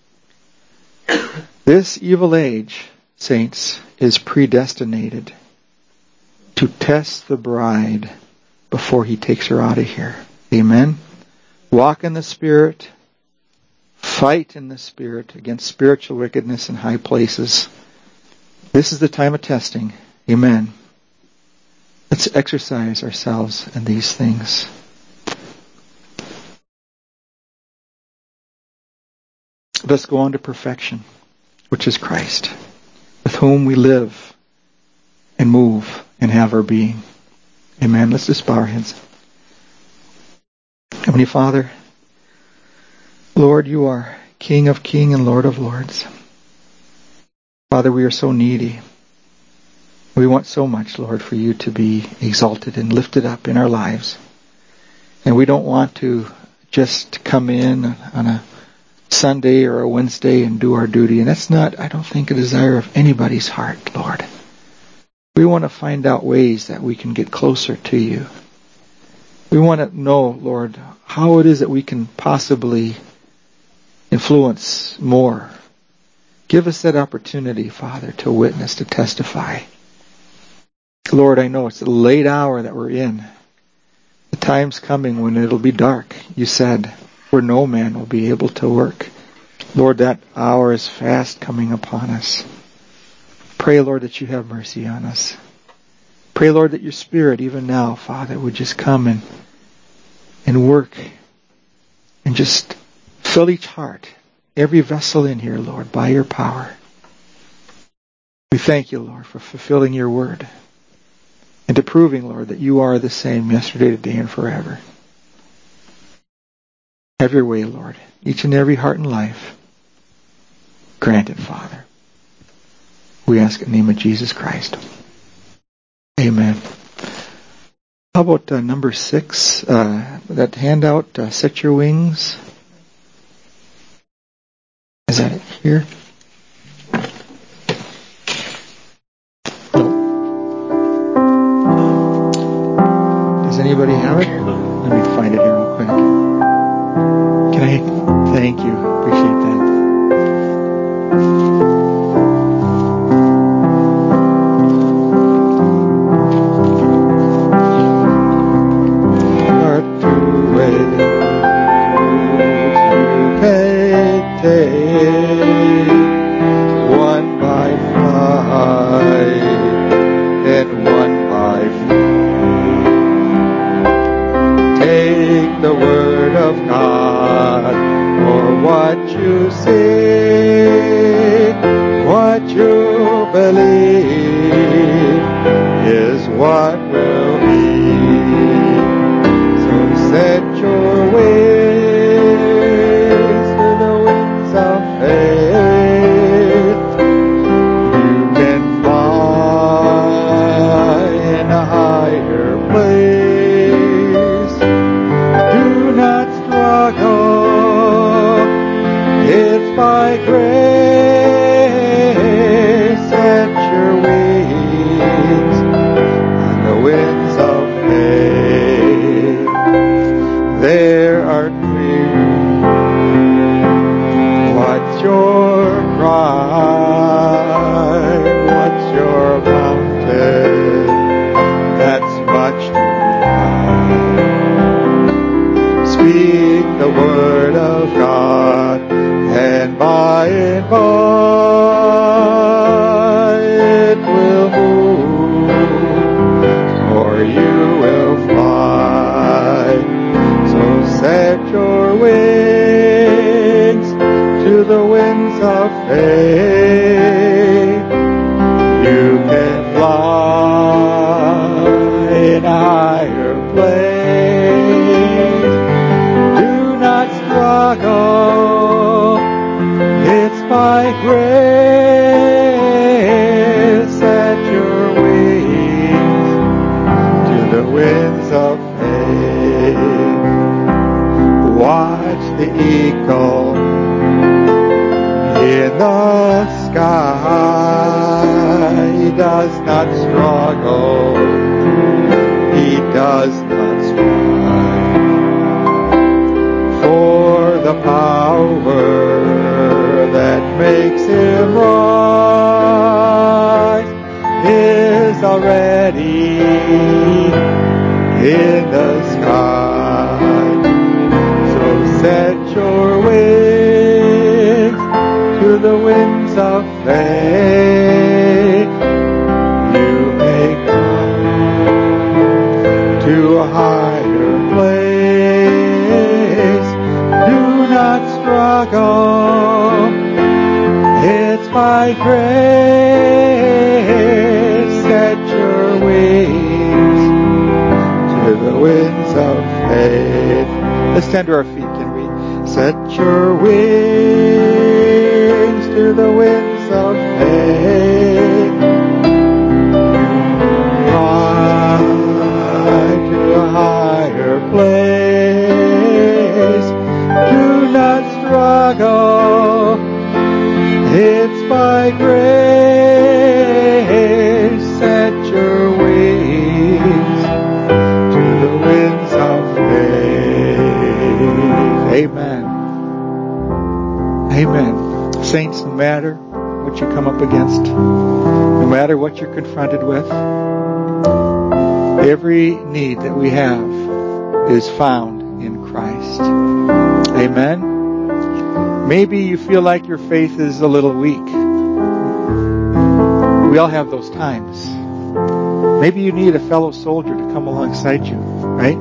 This evil age, saints, is predestinated to test the bride before he takes her out of here. Amen. Walk in the Spirit. Fight in the Spirit against spiritual wickedness in high places. This is the time of testing. Amen. Let's exercise ourselves in these things. Let's go on to perfection, which is Christ, with whom we live and move and have our being. Amen. Let's just bow our heads. Heavenly Father, Lord, you are King of kings and Lord of lords. Father, we are so needy. We want so much, Lord, for you to be exalted and lifted up in our lives. And we don't want to just come in on a Sunday or a Wednesday and do our duty. And that's not, I don't think, a desire of anybody's heart, Lord. We want to find out ways that we can get closer to you. We want to know, Lord, how it is that we can possibly influence more. Give us that opportunity, Father, to witness, to testify. Lord, I know it's a late hour that we're in. The time's coming when it'll be dark, you said, where no man will be able to work. Lord, that hour is fast coming upon us. Pray, Lord, that you have mercy on us. Pray, Lord, that your Spirit, even now, Father, would just come and, and work and just fill each heart, every vessel in here, Lord, by your power. We thank you, Lord, for fulfilling your word and to proving, Lord, that you are the same yesterday, today, and forever. Have your way, Lord, each and every heart and life. Grant it, Father. We ask in the name of Jesus Christ. Amen. How about uh, number six, uh, that handout, uh, Set Your Wings? Is that it here? No. Does anybody have it? Let me find it here real quick. Can I? Thank you. Appreciate that. The word of God, for what you of faith, you can fly in a higher place. Do not struggle, it's by grace. Set your wings to the winds of faith. Watch the eagle in the sky. He does not struggle, he does not strive. For the power that makes him rise is already in the sky. So set your wings to the winds of faith. You may come to a higher place. Do not struggle, it's by grace. Set your wings to the winds of faith. Let's stand to our feet, can we? Set your wings to the winds of faith. Fly to a higher place. Do not struggle, it's by grace. Set your wings to the winds of faith. Amen. Amen. Saints, no matter what you come up against, no matter what you're confronted with, every need that we have is found in Christ. Amen. Maybe you feel like your faith is a little weak. We all have those times. Maybe you need a fellow soldier to come alongside you, right?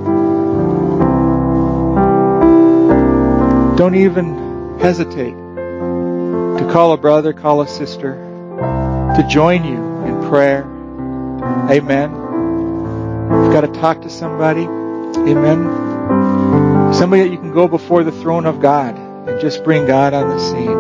Don't even hesitate to call a brother, call a sister, to join you in prayer. Amen. You've got to talk to somebody. Amen. Somebody that you can go before the throne of God and just bring God on the scene.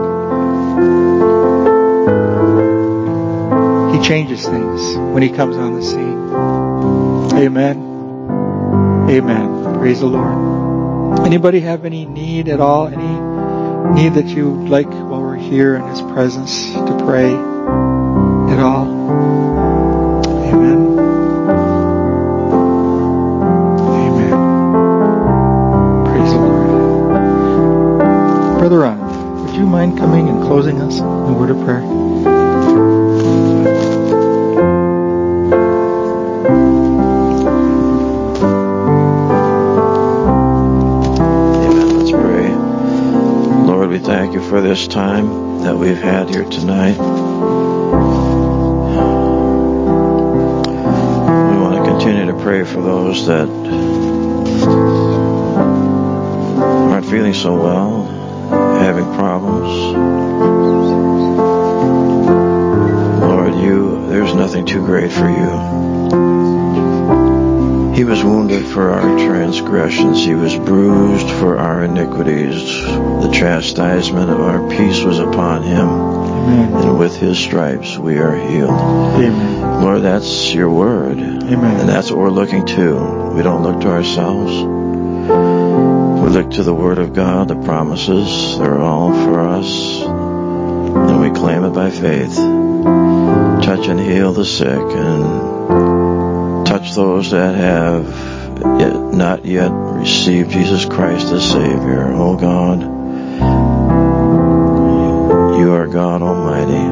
He changes things when He comes on the scene. Amen. Amen. Praise the Lord. Anybody have any need at all? Any need that you would like while we're here in His presence to pray at all? Amen. Amen. Praise the Lord. Brother Ron, would you mind coming and closing us in a word of prayer? Thank you for this time that we've had here tonight. We want to continue to pray for those that aren't feeling so well, having problems. Lord, you, there's nothing too great for you. He was wounded for our transgressions. He was bruised for our iniquities. The chastisement of our peace was upon Him. Amen. And with His stripes we are healed. Amen. Lord, that's your word. Amen. And that's what we're looking to. We don't look to ourselves. We look to the word of God, the promises. They're all for us. And we claim it by faith. Touch and heal the sick, and touch those that have yet, not yet received Jesus Christ as Savior. Oh God, you are God Almighty,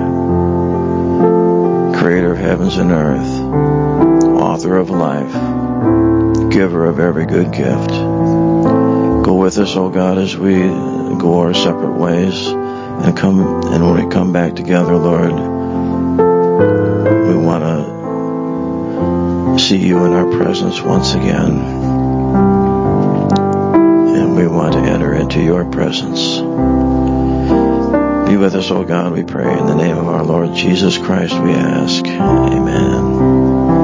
Creator of heavens and earth, Author of life, Giver of every good gift. Go with us, oh God, as we go our separate ways, and come. And when we come back together, Lord, we want to see you in our presence once again, and we want to enter into your presence. Be with us, O God, we pray. In the name of our Lord Jesus Christ we ask. Amen.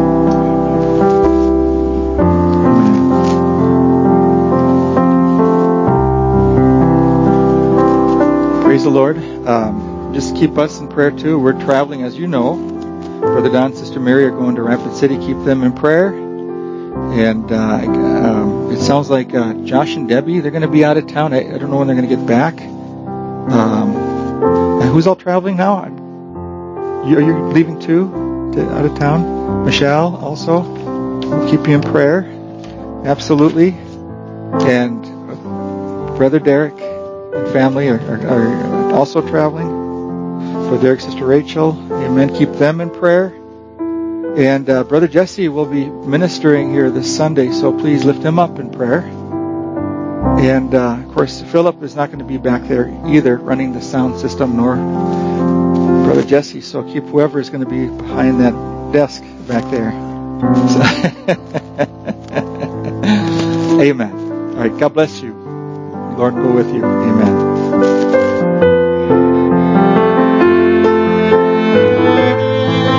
Praise the Lord. Um, just keep us in prayer too. We're traveling, as you know. Brother Don and Sister Mary are going to Rapid City. Keep them in prayer. And uh, um, it sounds like uh, Josh and Debbie, they're going to be out of town. I, I don't know when they're going to get back. Um, and who's all traveling now? You, are you leaving too, to, out of town? Michelle also. We'll keep you in prayer. Absolutely. And Brother Derek and family are, are, are also traveling. Brother Derek's sister Rachel. Amen. Keep them in prayer. And uh, Brother Jesse will be ministering here this Sunday, so please lift him up in prayer. And uh, of course, Philip is not going to be back there either, running the sound system, nor Brother Jesse. So keep whoever is going to be behind that desk back there. So Amen. All right. God bless you. The Lord go with you. Amen.